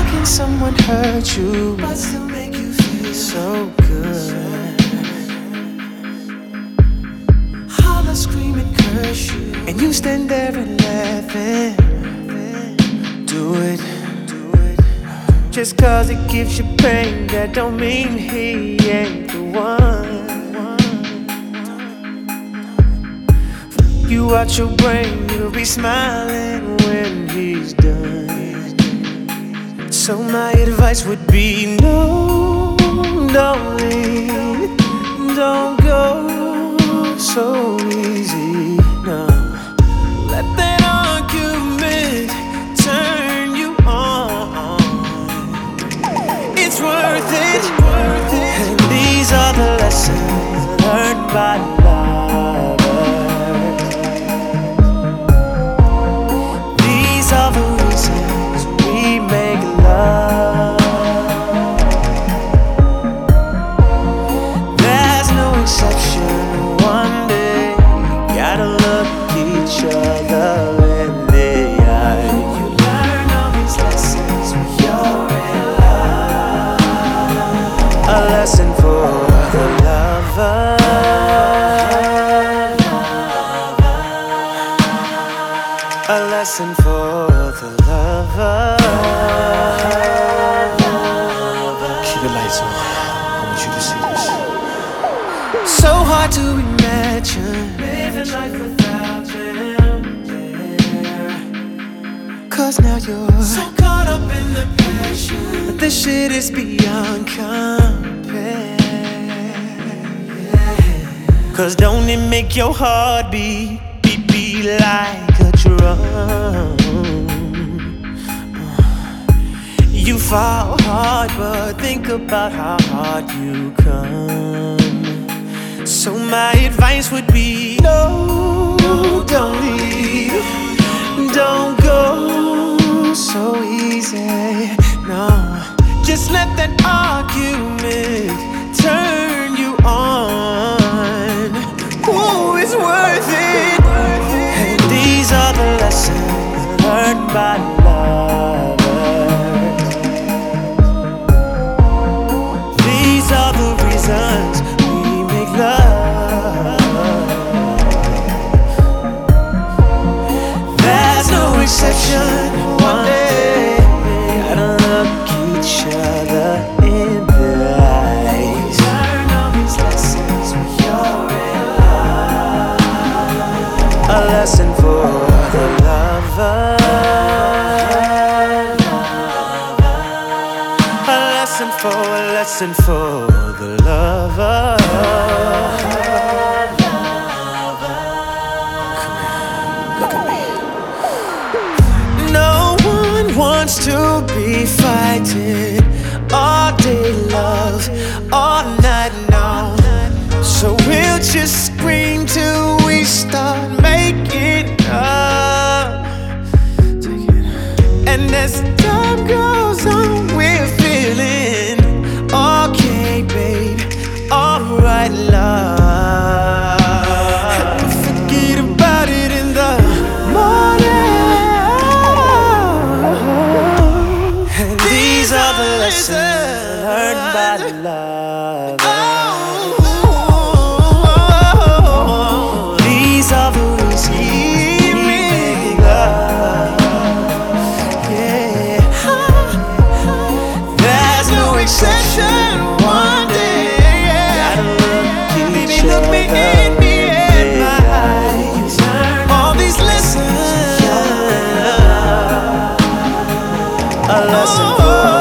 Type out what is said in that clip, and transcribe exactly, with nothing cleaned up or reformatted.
can someone hurt you but still make you feel so good? Holler, scream and curse you, and you stand there and laughing. Do it, do it. Just cause it gives you pain, that don't mean he ain't the one. You out your brain, you'll be smiling when he's done. So my advice would be no, don't leave, don't go so easy, no. Let that argument turn you on. It's worth it, and these are the lessons learned by lovers. These are the reasons we make love. There's no exception. One day you gotta look each other in the eye. You learn all these lessons when you're in love. A lesson for the lover. A lesson for the lover. Keep the lights on. I want you to see this. So hard to imagine living life without them there. Cause now you're so caught up in the passion, but this shit is beyond compare. Cause don't it make your heart beat, beat, beat like a drum? You fall hard, but think about how hard you come. So my advice would be no, don't leave, don't go so easy, no. Just let that argument turn you on. Ooh, it's worth it. And these are the lessons learned by lovers. These are the reasons we make love. There's no exception. One day gotta look each other in the eyes. Learn all these lessons when you're in love. A lesson for the lover. A lesson for, a lesson for the lover. Look at me. No one wants to be fighting all day, love, all night long. So we'll just scream till we start making up. And as time goes on, we're feeling okay, babe, alright, love. And forget about it in the morning. And these are the lessons learned by love. These are the reasons we make love. Yeah. There's no exception. One day, yeah. Baby, look me in me in my eyes. All these lessons, a lesson for